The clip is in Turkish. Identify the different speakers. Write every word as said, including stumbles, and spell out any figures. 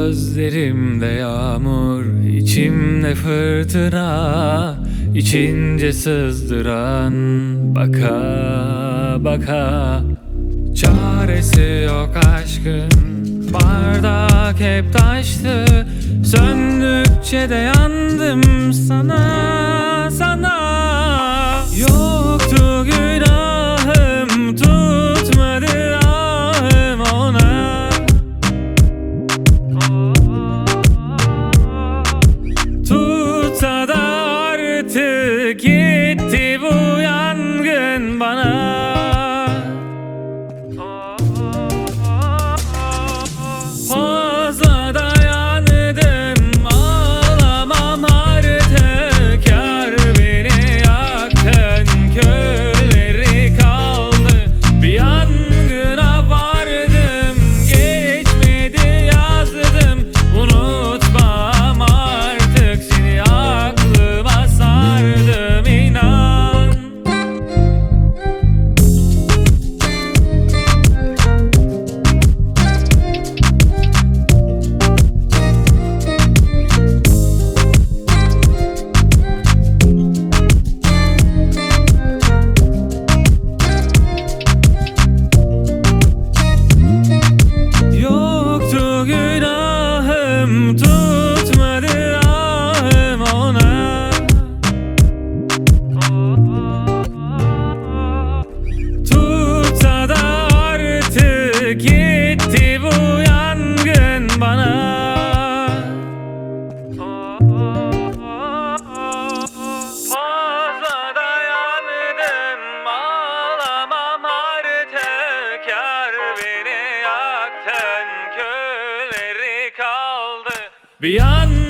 Speaker 1: Gözlerimde yağmur, içimde fırtına, içince sızdıran baka baka. Çaresi yok aşkın, bardak hep taştı. Söndükçe de yandım sana, sana. Yoktu günahım, tutmadı ahım ona. Tutsa da artık gitti bu yangın bana. Fazla dayandım, ağlamam artık. Yar beni yaktın, külleri kaldı. Bir yangına vardım, geçmedi yazdım. Unutmam artık, seni aklıma sardım inan. Yoktu günahım, tutmadı ahım ona. Tutsa da artık gitti bu yangın bana. Fazla dayandım, ağlamam artık. Yar beni yaktın, külleri kaldı. Bir yan